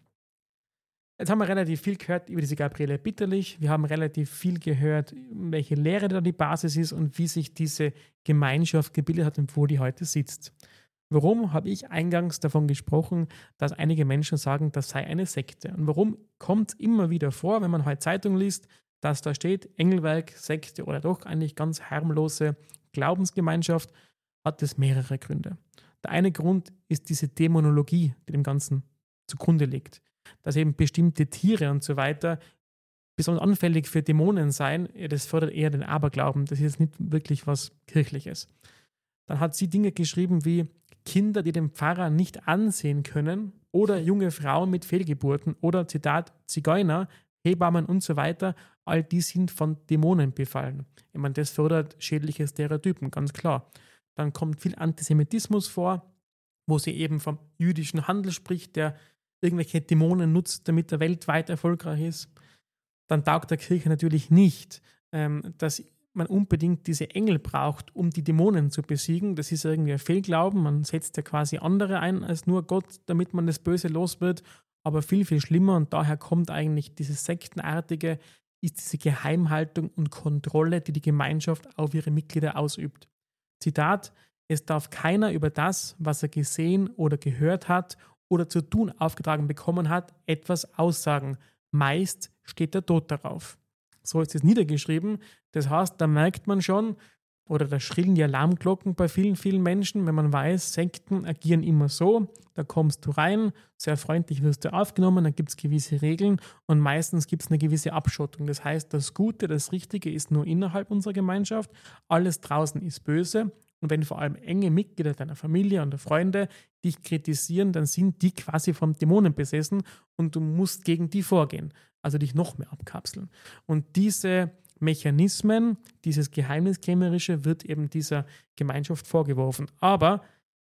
Jetzt haben wir relativ viel gehört über diese Gabriele Bitterlich. Wir haben relativ viel gehört, welche Lehre da die Basis ist und wie sich diese Gemeinschaft gebildet hat und wo die heute sitzt. Warum habe ich eingangs davon gesprochen, dass einige Menschen sagen, das sei eine Sekte? Und warum kommt es immer wieder vor, wenn man heute Zeitung liest, dass da steht, Engelwerk, Sekte oder doch eigentlich ganz harmlose Glaubensgemeinschaft, hat es mehrere Gründe. Der eine Grund ist diese Dämonologie, die dem Ganzen zugrunde liegt. Dass eben bestimmte Tiere und so weiter besonders anfällig für Dämonen sein, das fördert eher den Aberglauben. Das ist jetzt nicht wirklich was Kirchliches. Dann hat sie Dinge geschrieben wie Kinder, die den Pfarrer nicht ansehen können oder junge Frauen mit Fehlgeburten oder Zitat Zigeuner, Hebammen und so weiter. All die sind von Dämonen befallen. Ich meine, das fördert schädliche Stereotypen, ganz klar. Dann kommt viel Antisemitismus vor, wo sie eben vom jüdischen Handel spricht, der irgendwelche Dämonen nutzt, damit er weltweit erfolgreich ist. Dann taugt der Kirche natürlich nicht, ähm, dass man unbedingt diese Engel braucht, um die Dämonen zu besiegen. Das ist irgendwie ein Fehlglauben. Man setzt ja quasi andere ein als nur Gott, damit man das Böse los wird. Aber viel, viel schlimmer und daher kommt eigentlich dieses Sektenartige, ist diese Geheimhaltung und Kontrolle, die die Gemeinschaft auf ihre Mitglieder ausübt. Zitat, es darf keiner über das, was er gesehen oder gehört hat oder zu tun aufgetragen bekommen hat, etwas aussagen. Meist steht der Tod darauf. So ist es niedergeschrieben. Das heißt, da merkt man schon, oder da schrillen die Alarmglocken bei vielen, vielen Menschen, wenn man weiß, Sekten agieren immer so, da kommst du rein, sehr freundlich wirst du aufgenommen, dann gibt es gewisse Regeln und meistens gibt es eine gewisse Abschottung. Das heißt, das Gute, das Richtige ist nur innerhalb unserer Gemeinschaft, alles draußen ist böse und wenn vor allem enge Mitglieder deiner Familie und der Freunde dich kritisieren, dann sind die quasi vom Dämonen besessen und du musst gegen die vorgehen, also dich noch mehr abkapseln. Und diese Mechanismen, dieses Geheimniskrämerische wird eben dieser Gemeinschaft vorgeworfen. Aber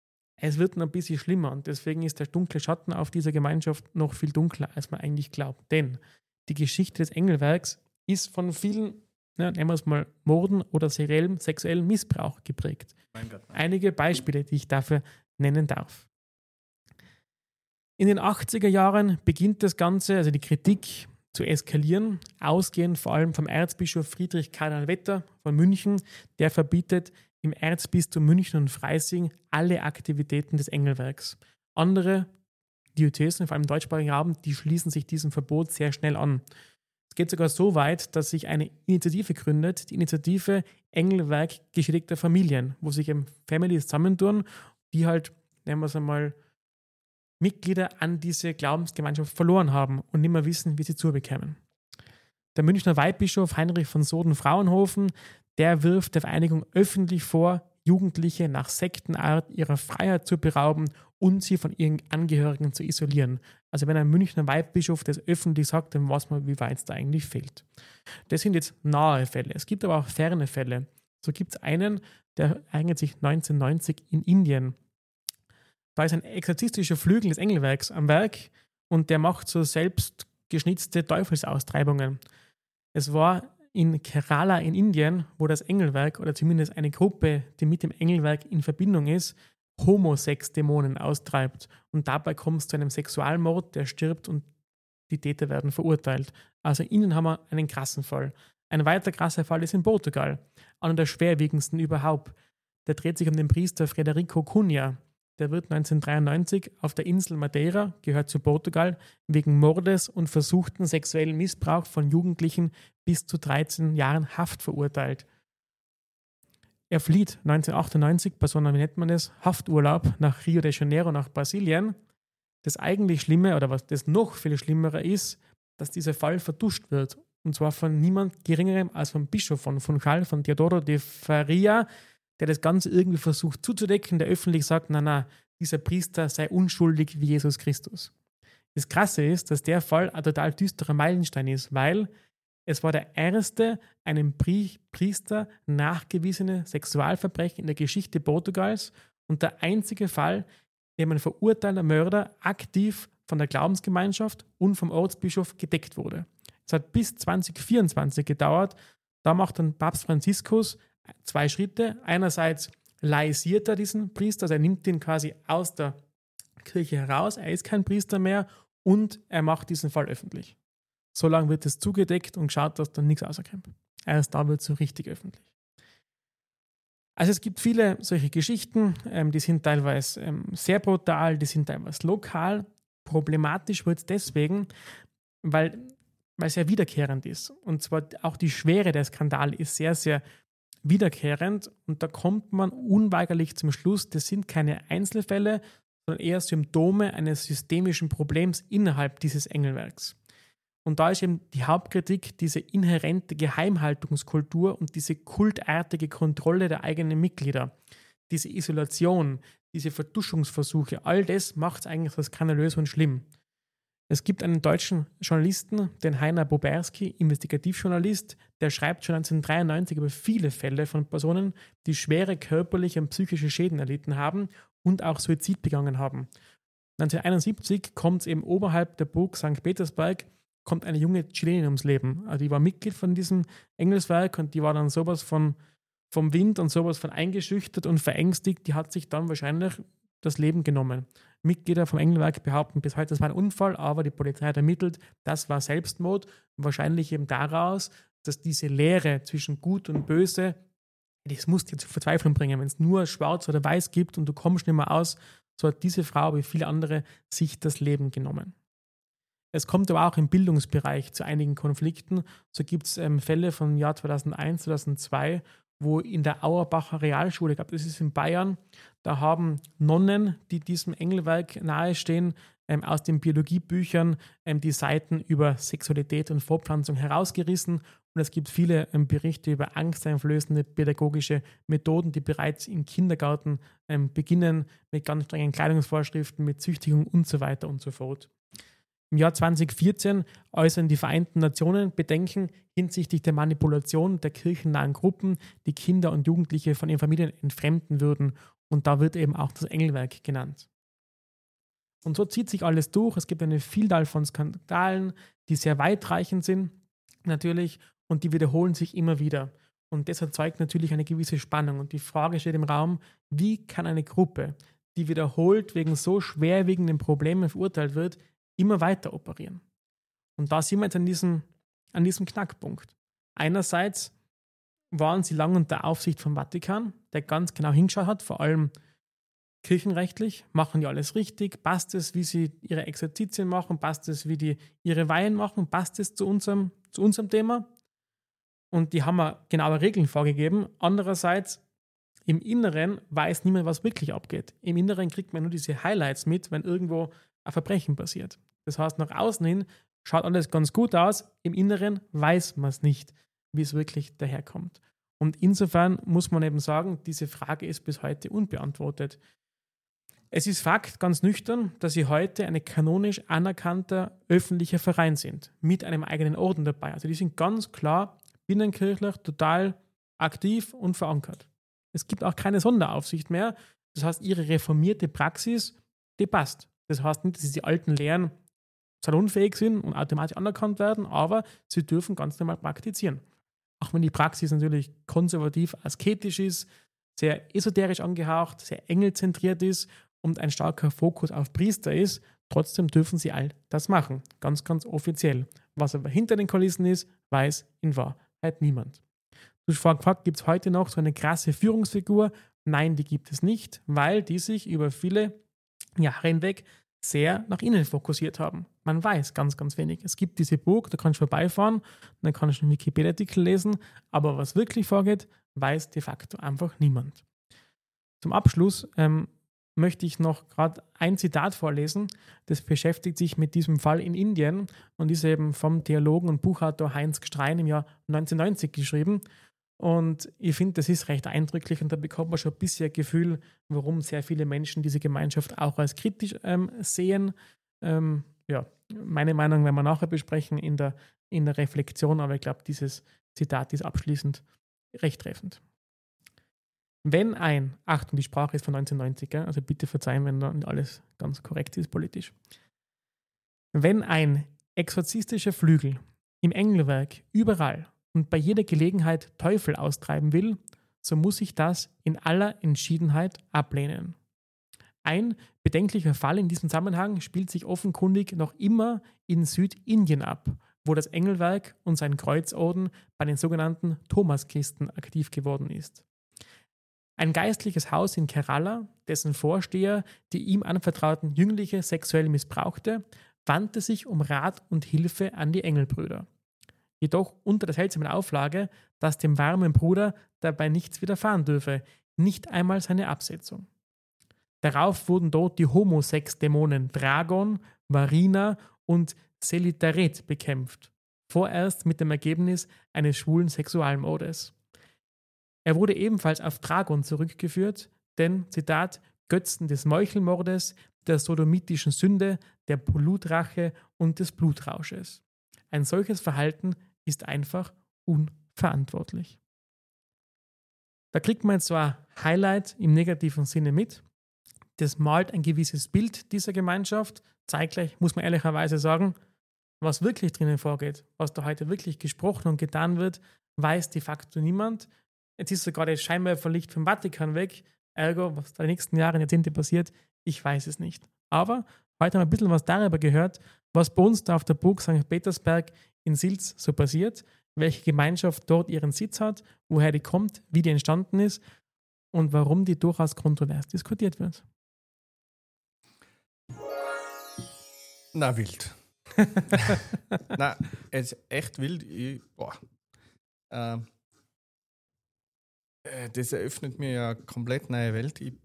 es wird noch ein bisschen schlimmer und deswegen ist der dunkle Schatten auf dieser Gemeinschaft noch viel dunkler, als man eigentlich glaubt. Denn die Geschichte des Engelwerks ist von vielen, ja, nennen wir es mal, Morden oder seriellem sexuellen Missbrauch geprägt. Mein Gott, mein Einige Beispiele, die ich dafür nennen darf. In den achtziger Jahren beginnt das Ganze, also die Kritik, zu eskalieren, ausgehend vor allem vom Erzbischof Friedrich Kardinal Wetter von München, der verbietet im Erzbistum München und Freising alle Aktivitäten des Engelwerks. Andere Diözesen, vor allem im deutschsprachigen Raum, die schließen sich diesem Verbot sehr schnell an. Es geht sogar so weit, dass sich eine Initiative gründet, die Initiative Engelwerk geschädigter Familien, wo sich eben Families zusammentun, die halt, nennen wir es einmal, Mitglieder an diese Glaubensgemeinschaft verloren haben und nicht mehr wissen, wie sie zubekämen. Der Münchner Weihbischof Heinrich von Soden-Frauenhofen, der wirft der Vereinigung öffentlich vor, Jugendliche nach Sektenart ihrer Freiheit zu berauben und sie von ihren Angehörigen zu isolieren. Also wenn ein Münchner Weihbischof das öffentlich sagt, dann weiß man, wie weit es da eigentlich fehlt. Das sind jetzt nahe Fälle. Es gibt aber auch ferne Fälle. So gibt es einen, der eignet sich neunzehnhundertneunzig in Indien. Da ist ein exorzistischer Flügel des Engelwerks am Werk und der macht so selbst geschnitzte Teufelsaustreibungen. Es war in Kerala in Indien, wo das Engelwerk oder zumindest eine Gruppe, die mit dem Engelwerk in Verbindung ist, Homosex-Dämonen austreibt. Und dabei kommt es zu einem Sexualmord, der stirbt und die Täter werden verurteilt. Also in Indien haben wir einen krassen Fall. Ein weiter krasser Fall ist in Portugal, einer der schwerwiegendsten überhaupt. der dreht sich um den Priester Frederico Cunha. Der wird neunzehnhundertdreiundneunzig auf der Insel Madeira, gehört zu Portugal, wegen Mordes und versuchten sexuellen Missbrauch von Jugendlichen bis zu dreizehn Jahren Haft verurteilt. Er flieht neunzehnhundertachtundneunzig bei so einem, wie nennt man das, Hafturlaub nach Rio de Janeiro, nach Brasilien. Das eigentlich Schlimme, oder was das noch viel Schlimmere ist, dass dieser Fall vertuscht wird. Und zwar von niemand Geringerem als vom Bischof von Funchal, von Teodoro de Faria, der das Ganze irgendwie versucht zuzudecken, der öffentlich sagt, na na, dieser Priester sei unschuldig wie Jesus Christus. Das Krasse ist, dass der Fall ein total düsterer Meilenstein ist, weil es war der erste einem Priester nachgewiesene Sexualverbrechen in der Geschichte Portugals und der einzige Fall, in dem ein verurteilter Mörder aktiv von der Glaubensgemeinschaft und vom Ortsbischof gedeckt wurde. Es hat bis zwanzig vierundzwanzig gedauert. Da macht dann Papst Franziskus zwei Schritte. Einerseits laisiert er diesen Priester, also er nimmt ihn quasi aus der Kirche heraus, er ist kein Priester mehr und er macht diesen Fall öffentlich. So lange wird es zugedeckt und geschaut, dass dann nichts rauskommt. Erst da wird es so richtig öffentlich. Also es gibt viele solche Geschichten, ähm, die sind teilweise ähm, sehr brutal, die sind teilweise lokal. Problematisch wird es deswegen, weil, weil es ja wiederkehrend ist. Und zwar auch die Schwere der Skandale ist sehr, sehr wiederkehrend und da kommt man unweigerlich zum Schluss, das sind keine Einzelfälle, sondern eher Symptome eines systemischen Problems innerhalb dieses Engelwerks. Und da ist eben die Hauptkritik diese inhärente Geheimhaltungskultur und diese kultartige Kontrolle der eigenen Mitglieder, diese Isolation, diese Vertuschungsversuche, all das macht es eigentlich so skandalös und schlimm. Es gibt einen deutschen Journalisten, den Heiner Boberski, Investigativjournalist, der schreibt schon neunzehnhundertdreiundneunzig über viele Fälle von Personen, die schwere körperliche und psychische Schäden erlitten haben und auch Suizid begangen haben. neunzehnhunderteinundsiebzig kommt es eben oberhalb der Burg Sankt Petersburg, kommt eine junge Chilenin ums Leben. Also die war Mitglied von diesem Engelswerk und die war dann sowas von, vom Wind und sowas von eingeschüchtert und verängstigt, die hat sich dann wahrscheinlich das Leben genommen. Mitglieder vom Engelwerk behaupten bis heute, das war ein Unfall, aber die Polizei hat ermittelt, das war Selbstmord. Wahrscheinlich eben daraus, dass diese Lehre zwischen Gut und Böse, das muss dir zur Verzweiflung bringen. Wenn es nur schwarz oder weiß gibt und du kommst nicht mehr aus, so hat diese Frau wie viele andere sich das Leben genommen. Es kommt aber auch im Bildungsbereich zu einigen Konflikten. So gibt es ähm, Fälle vom Jahr zweitausendeins, zweitausendzwei, wo in der Auerbacher Realschule, ich glaube, das ist in Bayern, da haben Nonnen, die diesem Engelwerk nahestehen, ähm, aus den Biologiebüchern ähm, die Seiten über Sexualität und Fortpflanzung herausgerissen. Und es gibt viele ähm, Berichte über angsteinflößende pädagogische Methoden, die bereits im Kindergarten ähm, beginnen, mit ganz strengen Kleidungsvorschriften, mit Züchtigung und so weiter und so fort. Im Jahr zweitausendvierzehn äußern die Vereinten Nationen Bedenken hinsichtlich der Manipulation der kirchennahen Gruppen, die Kinder und Jugendliche von ihren Familien entfremden würden. Und da wird eben auch das Engelwerk genannt. Und so zieht sich alles durch. Es gibt eine Vielzahl von Skandalen, die sehr weitreichend sind, natürlich, und die wiederholen sich immer wieder. Und das erzeugt natürlich eine gewisse Spannung. Und die Frage steht im Raum, wie kann eine Gruppe, die wiederholt wegen so schwerwiegenden Problemen verurteilt wird, immer weiter operieren? Und da sind wir jetzt an diesem, an diesem Knackpunkt. Einerseits waren sie lange unter Aufsicht vom Vatikan, der ganz genau hingeschaut hat, vor allem kirchenrechtlich, machen die alles richtig, passt es, wie sie ihre Exerzitien machen, passt es, wie die ihre Weihen machen, passt es zu unserem, zu unserem Thema? Und die haben wir genaue Regeln vorgegeben. Andererseits, im Inneren weiß niemand, was wirklich abgeht. Im Inneren kriegt man nur diese Highlights mit, wenn irgendwo ein Verbrechen passiert. Das heißt, nach außen hin schaut alles ganz gut aus, im Inneren weiß man es nicht, wie es wirklich daherkommt. Und insofern muss man eben sagen, diese Frage ist bis heute unbeantwortet. Es ist Fakt, ganz nüchtern, dass sie heute ein kanonisch anerkannter öffentlicher Verein sind, mit einem eigenen Orden dabei. Also die sind ganz klar binnenkirchlich total aktiv und verankert. Es gibt auch keine Sonderaufsicht mehr. Das heißt, ihre reformierte Praxis, die passt. Das heißt nicht, dass die alten Lehren salonfähig sind und automatisch anerkannt werden, aber sie dürfen ganz normal praktizieren. Auch wenn die Praxis natürlich konservativ asketisch ist, sehr esoterisch angehaucht, sehr engelzentriert ist und ein starker Fokus auf Priester ist, trotzdem dürfen sie all das machen. Ganz, ganz offiziell. Was aber hinter den Kulissen ist, weiß in Wahrheit niemand. Du hast vorhin gefragt, gibt es heute noch so eine krasse Führungsfigur? Nein, die gibt es nicht, weil die sich über viele Jahre hinweg sehr nach innen fokussiert haben. Man weiß ganz, ganz wenig. Es gibt diese Burg, da kannst du vorbeifahren, dann kannst du einen Wikipedia-Artikel lesen, aber was wirklich vorgeht, weiß de facto einfach niemand. Zum Abschluss ähm, möchte ich noch gerade ein Zitat vorlesen, das beschäftigt sich mit diesem Fall in Indien und ist eben vom Theologen und Buchautor Heinz Gstrein im Jahr neunzehnhundertneunzig geschrieben. Und ich finde, das ist recht eindrücklich und da bekommt man schon ein bisschen ein Gefühl, warum sehr viele Menschen diese Gemeinschaft auch als kritisch ähm, sehen. Ähm, ja, meine Meinung werden wir nachher besprechen in der, in der Reflexion, aber ich glaube, dieses Zitat ist abschließend recht treffend. Wenn ein, Achtung, die Sprache ist von neunzehnhundertneunzig, gell? Also bitte verzeihen, wenn da nicht alles ganz korrekt ist politisch. Wenn ein exorzistischer Flügel im Engelwerk überall und bei jeder Gelegenheit Teufel austreiben will, so muss ich das in aller Entschiedenheit ablehnen. Ein bedenklicher Fall in diesem Zusammenhang spielt sich offenkundig noch immer in Südindien ab, wo das Engelwerk und sein Kreuzorden bei den sogenannten Thomaskisten aktiv geworden ist. Ein geistliches Haus in Kerala, dessen Vorsteher die ihm anvertrauten Jünglinge sexuell missbrauchte, wandte sich um Rat und Hilfe an die Engelbrüder. Jedoch unter der seltsamen Auflage, dass dem warmen Bruder dabei nichts widerfahren dürfe, nicht einmal seine Absetzung. Darauf wurden dort die Homosex-Dämonen Dragon, Varina und Selitaret bekämpft, vorerst mit dem Ergebnis eines schwulen Sexualmordes. Er wurde ebenfalls auf Dragon zurückgeführt, denn, Zitat, Götzen des Meuchelmordes, der sodomitischen Sünde, der Blutrache und des Blutrausches. Ein solches Verhalten ist einfach unverantwortlich. Da kriegt man jetzt so ein Highlight im negativen Sinne mit. Das malt ein gewisses Bild dieser Gemeinschaft. Zeitgleich muss man ehrlicherweise sagen, was wirklich drinnen vorgeht, was da heute wirklich gesprochen und getan wird, weiß de facto niemand. Jetzt ist sogar das Scheinwerferlicht vom Vatikan weg. Ergo, was da in den nächsten Jahren, Jahrzehnte passiert, ich weiß es nicht. Aber heute haben wir ein bisschen was darüber gehört, was bei uns da auf der Burg Sankt Petersberg in Silz so passiert, welche Gemeinschaft dort ihren Sitz hat, woher die kommt, wie die entstanden ist und warum die durchaus kontrovers diskutiert wird. Na, wild. Na, es ist echt wild. Ich, boah. Ähm, äh, das eröffnet mir ja eine komplett neue Welt. Ich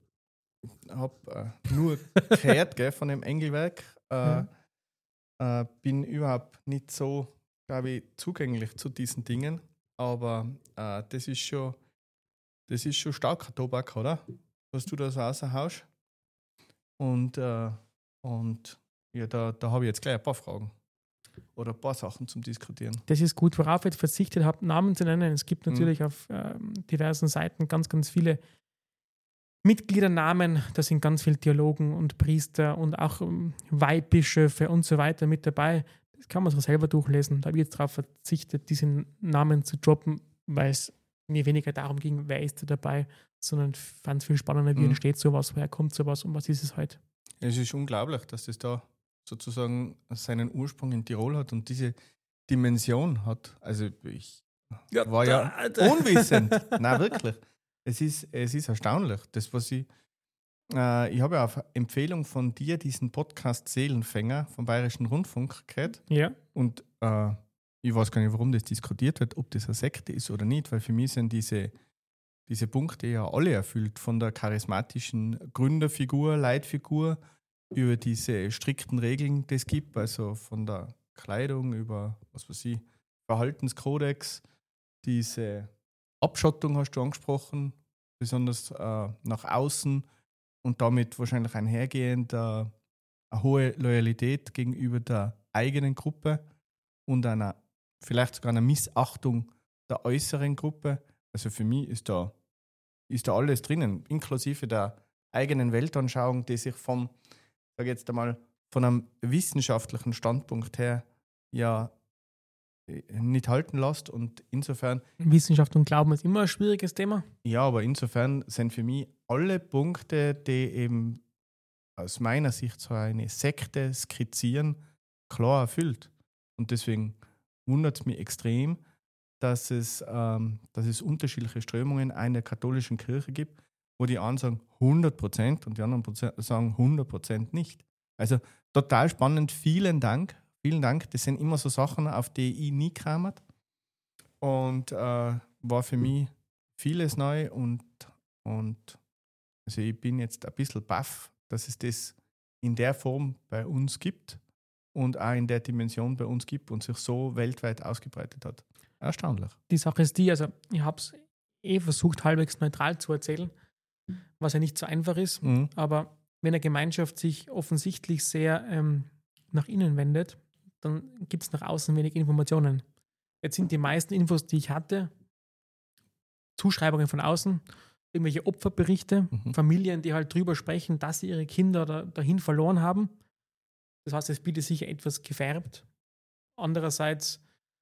habe äh, nur gehört gell, von dem Engelwerk. Äh, Mhm. äh, bin überhaupt nicht so, glaube ich, zugänglich zu diesen Dingen. Aber äh, das ist schon, das ist schon starker Tobak, oder? Was du da so raushaust. Und, äh, und ja, da, da habe ich jetzt gleich ein paar Fragen. Oder ein paar Sachen zum Diskutieren. Das ist gut, worauf ich jetzt verzichtet habe, Namen zu nennen. Es gibt natürlich mhm. auf ähm, diversen Seiten ganz, ganz viele Mitgliedernamen. Da sind ganz viele Theologen und Priester und auch ähm, Weihbischöfe und so weiter mit dabei. Das kann man sich selber durchlesen. Da habe ich jetzt darauf verzichtet, diese Namen zu droppen, weil es mir weniger darum ging, wer ist da dabei, sondern fand es viel spannender, wie mhm. entsteht sowas, woher kommt sowas und was ist es heute. Es ist unglaublich, dass das da sozusagen seinen Ursprung in Tirol hat und diese Dimension hat. Also ich ja, war ja da, da. unwissend. Nein, wirklich. Es ist, es ist erstaunlich. Das, was ich, äh, ich habe ja auf Empfehlung von dir diesen Podcast Seelenfänger vom Bayerischen Rundfunk gehört. Ja. Und äh, ich weiß gar nicht, warum das diskutiert wird, ob das eine Sekte ist oder nicht, weil für mich sind diese, diese Punkte ja alle erfüllt, von der charismatischen Gründerfigur, Leitfigur, über diese strikten Regeln, die es gibt, also von der Kleidung über, was weiß ich, Verhaltenskodex, diese Abschottung hast du angesprochen, besonders äh, nach außen und damit wahrscheinlich einhergehend äh, eine hohe Loyalität gegenüber der eigenen Gruppe und einer, vielleicht sogar einer Missachtung der äußeren Gruppe. Also für mich ist da, ist da alles drinnen, inklusive der eigenen Weltanschauung, die sich vom sage jetzt einmal, von einem wissenschaftlichen Standpunkt her ja nicht halten lässt und insofern... Wissenschaft und Glauben ist immer ein schwieriges Thema. Ja, aber insofern sind für mich alle Punkte, die eben aus meiner Sicht so eine Sekte skizzieren, klar erfüllt. Und deswegen wundert es mich extrem, dass es, ähm, dass es unterschiedliche Strömungen in der katholischen Kirche gibt wo die einen sagen hundert Prozent und die anderen Proze- sagen hundert Prozent nicht. Also total spannend. Vielen Dank. Vielen Dank. Das sind immer so Sachen, auf die ich nie kam. Und äh, war für mich vieles neu und, und also ich bin jetzt ein bisschen baff, dass es das in der Form bei uns gibt und auch in der Dimension bei uns gibt und sich so weltweit ausgebreitet hat. Erstaunlich. Die Sache ist die, also ich habe es eh versucht, halbwegs neutral zu erzählen, was ja nicht so einfach ist, Mhm. aber wenn eine Gemeinschaft sich offensichtlich sehr ähm, nach innen wendet, dann gibt es nach außen wenig Informationen. Jetzt sind die meisten Infos, die ich hatte, Zuschreibungen von außen, irgendwelche Opferberichte, Mhm. Familien, die halt drüber sprechen, dass sie ihre Kinder da, dahin verloren haben. Das heißt, es bietet sicher etwas gefärbt. Andererseits,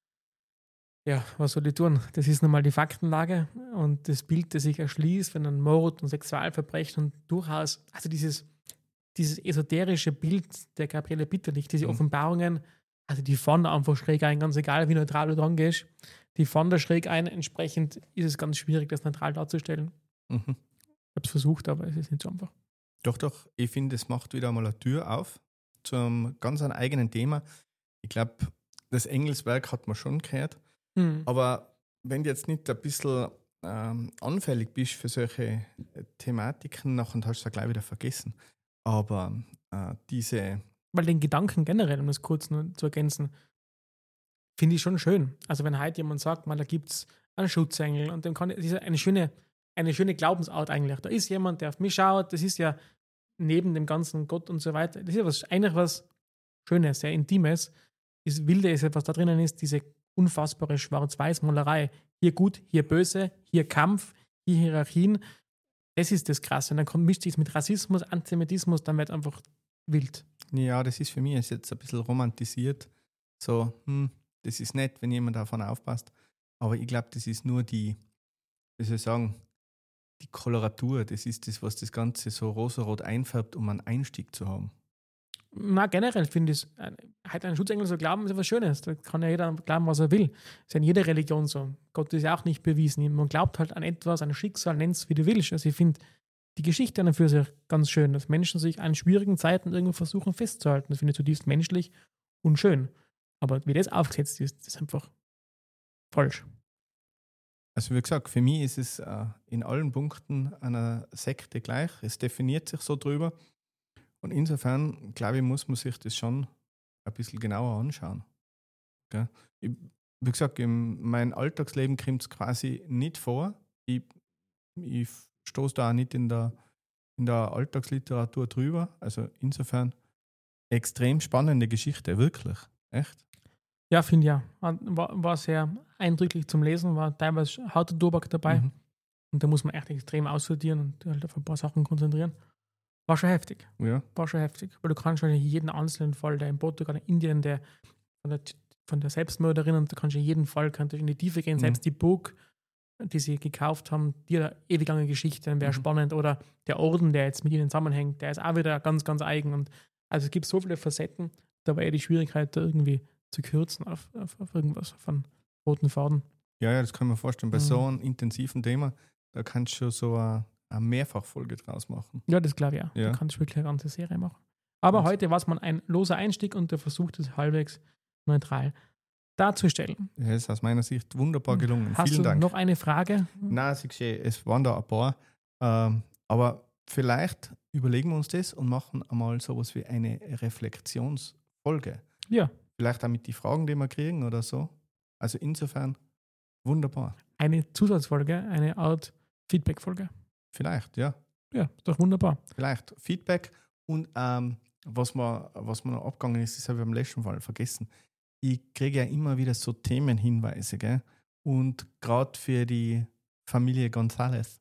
ja, was soll ich tun? Das ist nun mal die Faktenlage und das Bild, das sich erschließt, wenn ein Mord und Sexualverbrechen und durchaus, also dieses, dieses esoterische Bild der Gabriele Bitterlich, diese Mhm. Offenbarungen, also die fahren da einfach schräg ein, ganz egal, wie neutral du dran gehst, die fahren da schräg ein. Entsprechend ist es ganz schwierig, das neutral darzustellen. Mhm. Ich habe es versucht, aber es ist nicht so einfach. Doch, doch, ich finde, es macht wieder mal eine Tür auf zum ganz einem eigenen Thema. Ich glaube, das Engelswerk hat man schon gehört, Hm. aber wenn du jetzt nicht ein bisschen ähm, anfällig bist für solche äh, Thematiken, nachher hast du es gleich wieder vergessen. Aber äh, diese, Weil den Gedanken generell, um das kurz nur zu ergänzen, finde ich schon schön. Also wenn heute jemand sagt, man, da gibt es einen Schutzengel und dem kann das ist eine schöne, eine schöne Glaubensart eigentlich. Da ist jemand, der auf mich schaut, das ist ja neben dem ganzen Gott und so weiter, das ist ja was, eigentlich was Schönes, sehr Intimes. Das Wilde ist ja, was da drinnen ist, diese unfassbare Schwarz-Weiß-Malerei. Hier gut, hier böse, hier Kampf, hier Hierarchien. Das ist das Krasse. Und dann kommt, mischt sich mit Rassismus, Antisemitismus, dann wird es einfach wild. ja, das ist für mich jetzt ein bisschen romantisiert. So, hm, das ist nett, wenn jemand davon aufpasst. Aber ich glaube, das ist nur die, wie soll ich sagen, die Koloratur. Das ist das, was das Ganze so rosarot einfärbt, um einen Einstieg zu haben. Na, generell finde ich es, halt einen Schutzengel so glauben, ist etwas Schönes. Da kann ja jeder glauben, was er will. Ist ja in jeder Religion so. Gott ist ja auch nicht bewiesen. Man glaubt halt an etwas, an ein Schicksal, nennt es wie du willst. Also ich finde die Geschichte an und für sich ganz schön, dass Menschen sich an schwierigen Zeiten irgendwo versuchen festzuhalten. Das finde ich zutiefst menschlich und schön. Aber wie das aufgesetzt ist, das ist einfach falsch. Also wie gesagt, für mich ist es äh, in allen Punkten einer Sekte gleich. Es definiert sich so drüber. Und insofern, glaube ich, muss man sich das schon ein bisschen genauer anschauen. Gell? Ich, wie gesagt, in meinem Alltagsleben kommt es quasi nicht vor. Ich, ich stoße da auch nicht in der, in der Alltagsliteratur drüber. Also insofern extrem spannende Geschichte, wirklich. Echt? Ja, finde ja. War, war sehr eindrücklich zum Lesen, war teilweise harter Tobak dabei. Mhm. Und da muss man echt extrem aussortieren und halt auf ein paar Sachen konzentrieren. War schon heftig. Ja. War schon heftig. Weil du kannst schon jeden einzelnen Fall, der in Portugal, in Indien, der von der, von der Selbstmörderin, und du kannst in jeden Fall kannst du in die Tiefe gehen. Mhm. Selbst die Burg, die sie gekauft haben, die hat eine ewig lange Geschichte, dann wäre Mhm. spannend. Oder der Orden, der jetzt mit ihnen zusammenhängt, der ist auch wieder ganz, ganz eigen. Und also es gibt so viele Facetten, da war eher die Schwierigkeit, da irgendwie zu kürzen auf, auf, auf irgendwas von roten Faden. Ja, ja, das kann man vorstellen. Bei Mhm. so einem intensiven Thema, da kannst du schon so eine, eine Mehrfachfolge draus machen. Ja, das glaube ich auch. Ja. Da kannst du wirklich eine ganze Serie machen. Aber Und- heute war es mal ein loser Einstieg und der versucht es halbwegs neutral darzustellen. Ja, das ist aus meiner Sicht wunderbar gelungen. Hast Vielen du Dank. noch eine Frage? Nein, es, ist eh- es waren da ein paar. Ähm, aber vielleicht überlegen wir uns das und machen einmal sowas wie eine Reflexionsfolge. Ja, Vielleicht auch mit die Fragen, die wir kriegen oder so. Also insofern wunderbar. eine Zusatzfolge, eine Art Feedback-Folge. Vielleicht, ja. Ja, ist doch wunderbar. Vielleicht Feedback und ähm, was, mir, was mir noch abgegangen ist, das habe ich beim letzten Fall vergessen. Ich kriege ja immer wieder so Themenhinweise, gell? Und gerade für die Familie González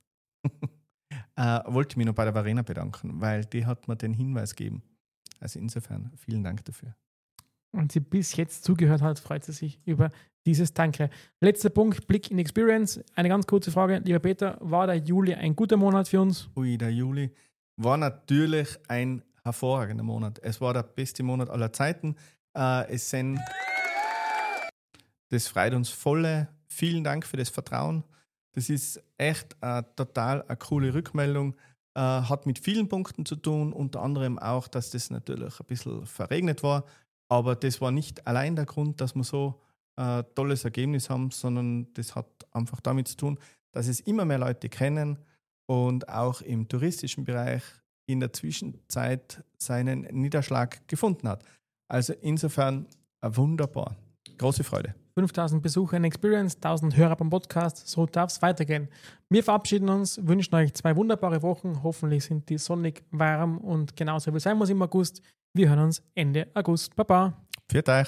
äh, wollte ich mich noch bei der Verena bedanken, weil die hat mir den Hinweis gegeben. Also insofern vielen Dank dafür. Und sie bis jetzt zugehört hat, freut sie sich über dieses Danke. Letzter Punkt, Blick in Experience. Eine ganz kurze Frage. Lieber Peter, war der Juli ein guter Monat für uns? Ui, der Juli war natürlich ein hervorragender Monat. Es war der beste Monat aller Zeiten. Äh, es sind, das freut uns volle. Vielen Dank für das Vertrauen. Das ist echt äh, total eine coole Rückmeldung. Äh, hat mit vielen Punkten zu tun, unter anderem auch, dass das natürlich ein bisschen verregnet war. Aber das war nicht allein der Grund, dass wir so ein äh, tolles Ergebnis haben, sondern das hat einfach damit zu tun, dass es immer mehr Leute kennen und auch im touristischen Bereich in der Zwischenzeit seinen Niederschlag gefunden hat. Also insofern äh, wunderbar. Große Freude. fünftausend Besucher in Experience, tausend Hörer beim Podcast, so darf es weitergehen. Wir verabschieden uns, wünschen euch zwei wunderbare Wochen. Hoffentlich sind die sonnig, warm und genauso wie sein muss im August. Wir hören uns Ende August. Baba. Pfiat euch.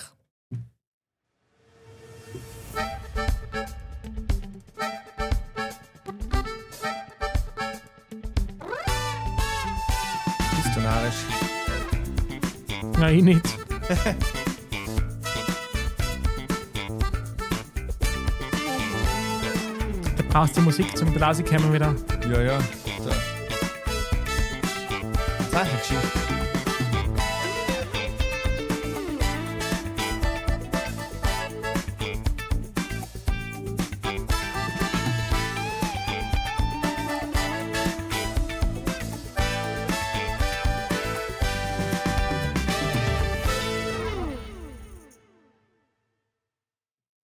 Bist du narrisch? Nein, ich nicht. Da brauchst du Musik zum Blasikämmer wieder. Ja, ja. So. Zeichengeschichte.